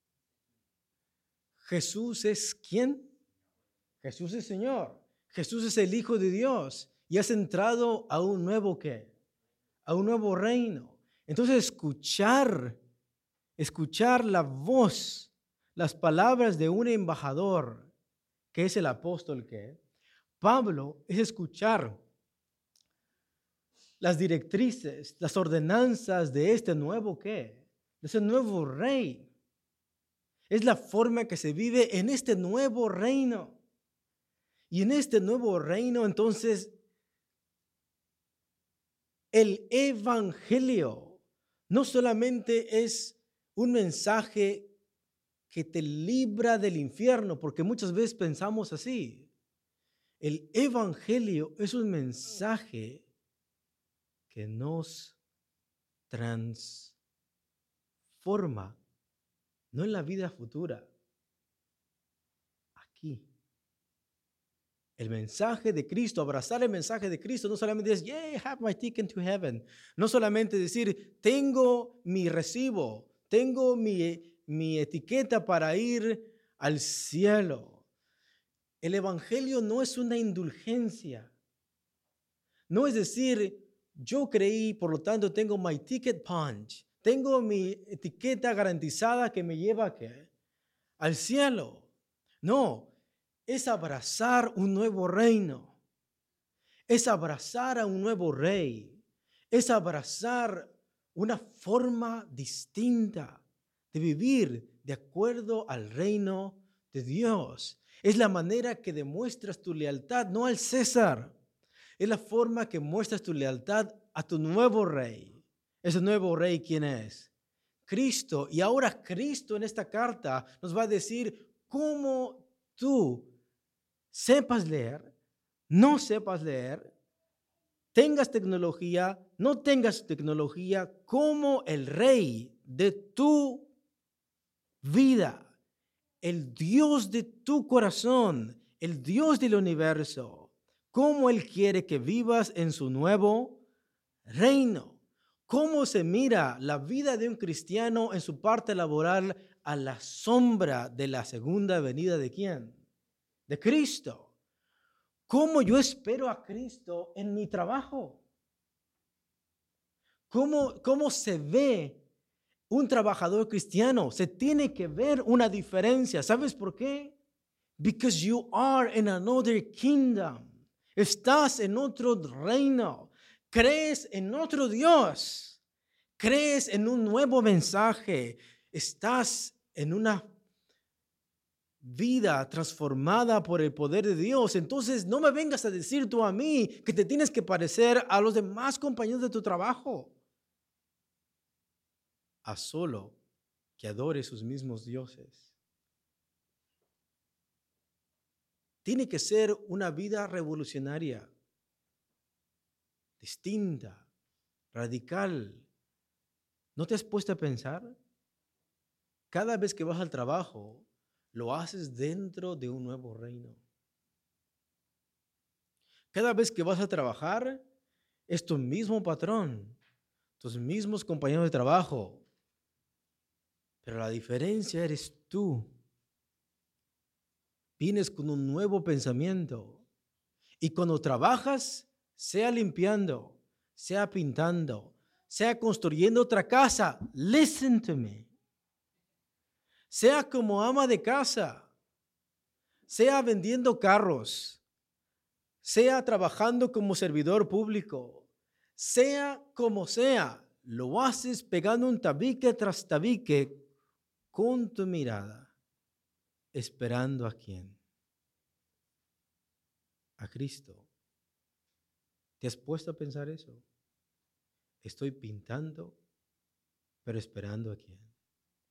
¿Jesús es quién? Jesús es Señor. Jesús es el Hijo de Dios y has entrado a un nuevo ¿qué? A un nuevo reino. Entonces escuchar la voz, las palabras de un embajador, que es el apóstol que Pablo, es escuchar las directrices, las ordenanzas de este nuevo ¿qué? De ese nuevo rey. Es la forma que se vive en este nuevo reino. Y en este nuevo reino, entonces, el evangelio no solamente es un mensaje que te libra del infierno, porque muchas veces pensamos así. El evangelio es un mensaje que nos transforma, no en la vida futura, aquí. El mensaje de Cristo, abrazar el mensaje de Cristo, no solamente es, yeah, I have my ticket to heaven. No solamente decir, tengo mi recibo, tengo mi etiqueta para ir al cielo. El evangelio no es una indulgencia. No es decir, yo creí, por lo tanto tengo my ticket punch. Tengo mi etiqueta garantizada que me lleva ¿a qué? Al cielo. No, es abrazar un nuevo reino. Es abrazar a un nuevo rey. Es abrazar una forma distinta de vivir de acuerdo al reino de Dios. Es la manera que demuestras tu lealtad, no al César. Es la forma que muestras tu lealtad a tu nuevo rey. Ese nuevo rey, ¿quién es? Cristo. Y ahora Cristo en esta carta nos va a decir cómo tú sepas leer, no sepas leer, tengas tecnología, no tengas tecnología, como el rey de tu vida, el Dios de tu corazón, el Dios del universo, cómo Él quiere que vivas en su nuevo reino. ¿Cómo se mira la vida de un cristiano en su parte laboral a la sombra de la segunda venida de quién? De Cristo. ¿Cómo yo espero a Cristo en mi trabajo? ¿Cómo se ve un trabajador cristiano? Se tiene que ver una diferencia. ¿Sabes por qué? Because you are in another kingdom. Estás en otro reino. Crees en otro Dios. Crees en un nuevo mensaje. Estás en una vida transformada por el poder de Dios. Entonces no me vengas a decir tú a mí que te tienes que parecer a los demás compañeros de tu trabajo. A solo que adore sus mismos dioses. Tiene que ser una vida revolucionaria, distinta, radical. ¿No te has puesto a pensar? Cada vez que vas al trabajo, lo haces dentro de un nuevo reino. Cada vez que vas a trabajar, es tu mismo patrón, tus mismos compañeros de trabajo. Pero la diferencia eres tú. Vienes con un nuevo pensamiento. Y cuando trabajas, sea limpiando, sea pintando, sea construyendo otra casa, listen to me. Sea como ama de casa, sea vendiendo carros, sea trabajando como servidor público, sea como sea, lo haces pegando un tabique tras tabique con tu mirada, esperando ¿a quién? A Cristo. ¿Te has puesto a pensar eso? Estoy pintando, pero esperando ¿a quién?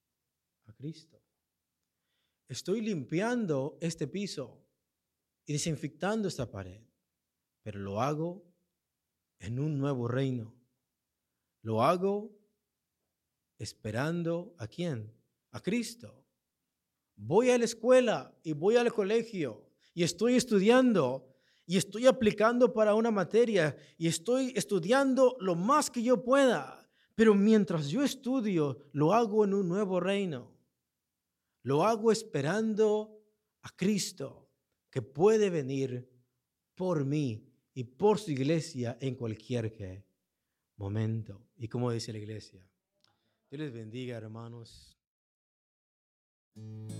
Cristo. Estoy limpiando este piso y desinfectando esta pared, pero lo hago en un nuevo reino. Lo hago esperando ¿a quién? A Cristo. Voy a la escuela y voy al colegio y estoy estudiando y estoy aplicando para una materia y estoy estudiando lo más que yo pueda. Pero mientras yo estudio, lo hago en un nuevo reino. Lo hago esperando a Cristo, que puede venir por mí y por su iglesia en cualquier momento. Y como dice la iglesia, Dios les bendiga, hermanos.